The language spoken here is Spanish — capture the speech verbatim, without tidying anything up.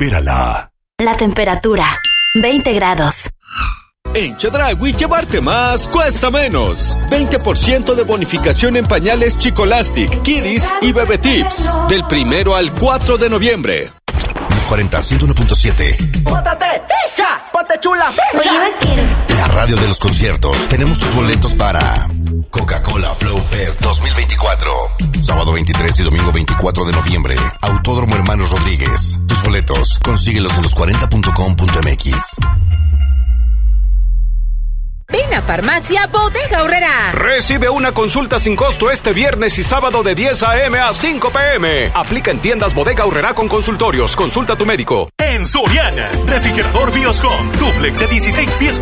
Espérala. La temperatura, veinte grados. En Chedraui, llevarte más cuesta menos. veinte por ciento de bonificación en pañales Chicolastic, Kiddies y Bebé Tips. Del primero al cuatro de noviembre. Los cuarenta, ciento uno punto siete. ¡Pótate, fija! ¡Ponte chula, fija! Oye, vaquero. La radio de los conciertos. Tenemos tus boletos para Coca-Cola Flow Fest dos mil veinticuatro. Sábado veintitrés y domingo veinticuatro de noviembre. Autódromo Hermanos Rodríguez. Tus boletos, consíguelos en los cuarenta punto com punto m x. Ven a Farmacia Bodega Aurrerá. Recibe una consulta sin costo este viernes y sábado de diez a eme a cinco pe eme. Aplica en tiendas Bodega Aurrerá con consultorios. Consulta a tu médico. En Soriana, refrigerador Bioscom, duplex de dieciséis pies